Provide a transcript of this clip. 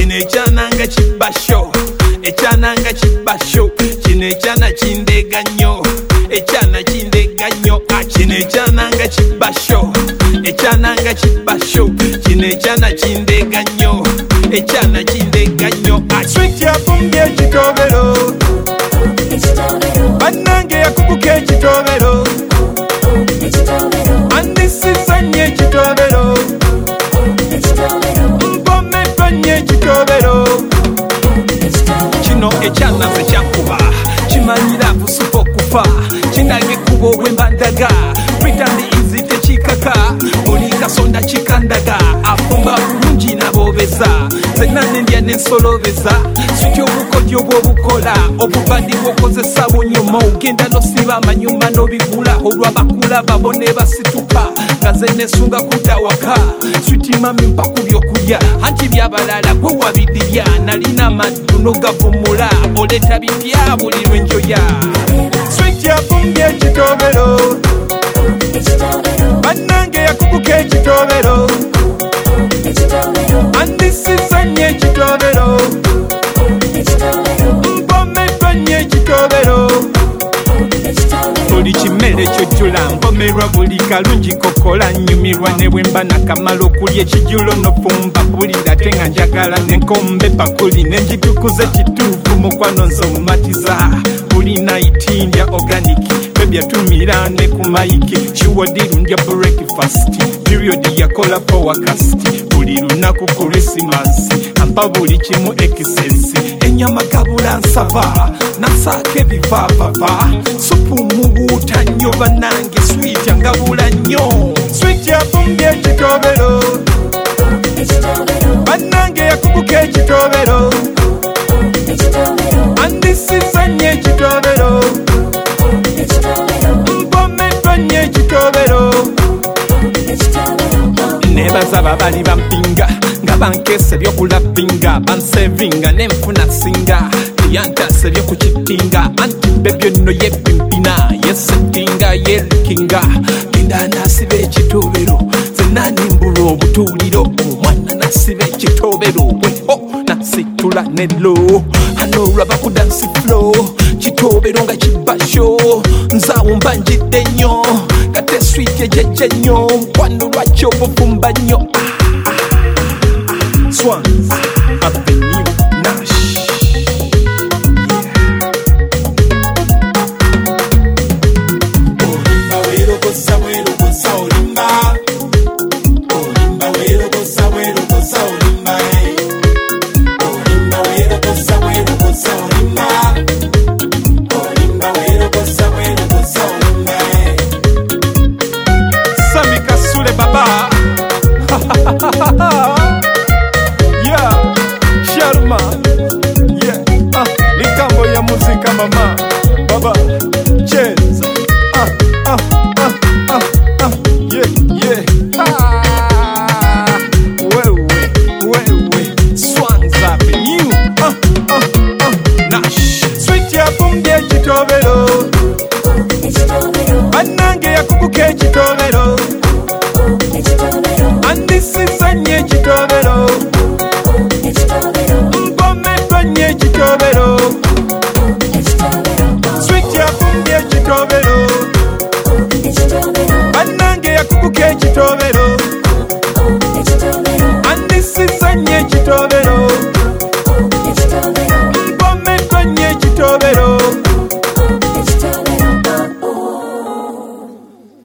kino ekyananga kibasho ekyananga kibasho kino ekyana kindega nnyo ekyana kindega nnyo kino ekyananga kibasho ekyananga kibasho kino ekyana kindega nnyo ekyana kindega nnyo Sweet yafumbye ekitobero bannange yakubuka ekitobero andisiza nnyo ekitobero mpomeddwa nnyo ekitobero kino ekyana ze kyakuba kimanyira busuka okufa kindaga ekkuba obwembandaga britandi izi tekikaka buli kasonda kikandaga afumba bulungi nabobeza zenna nendya nensolobeza sitya obukodyo bwobukola obubadi bwokozesa bunyuma ogenda nosiba amanyuma nobigula olwabakula babone basituka nga zenesunga kudda waka switimami mpaku byokulya anti byabalala gwe wabidirya nalina maddu nogavumula oleta bipya buli lwenjoya Sweet yafumbye ekitobero bannange yakubuka ekitobero andisiza nnyo ekitobero mpomeddwa nnyo ekitobero buli kimere kyojjula mpomerwa buli kalungi kokola nnyumirwa ne bwe mba nakamala okulya ekijulo nofumba bulira te nga njagala nenkombe pakuli nenjitukuza ekituufu mukwano nze omumatiza buli naiti ndya oganiki bebyatumira ne ku mayiki kiwodiru ndya breakfast period yakola forecast buli lunaku krisimasi ampa buli kimu ekisesi enyama kabula nsava nasaako ebivaavava supu mubuuta nnyo bannange sweet angabula nnyo Sweet yafumbye ekitobero bannange yakubuka ekitobero andisiza nnyo ekitobero mpomeddwa nnyo ekitobero nebaza babali bampinga nga bankesa ebyokulabinga bansevinga nenfuna singa yantasa ebyokukitinga anti bebyo nno yepimpina yesettinga yerikinga genda nasiba ekitobero zenna nimbulwa obutuuliro omwana nasiba ekitobero bweho nasitula nelo hano olwaba ku dansi flo kitobero nga kibasho nzaawo mba njidde nnyo kate sweet ejejje nnyo mukwano lwaki obuvumba nnyo Swans Avenue Nash Olimba werogosa werogosa olimba Olimba werogosa werogosa olimba Olimba werogosa werogosa olimba Olimba werogosa werogosa olimba Sami Kasule baba Yeah, Sharma. Yeah, likambo ya muzika mama. Baba, cheza. Yeah. Wewe. Swans Avenue. Nash. Sweet yafumbye ekitobero. Bannange yakubuka ekitobero.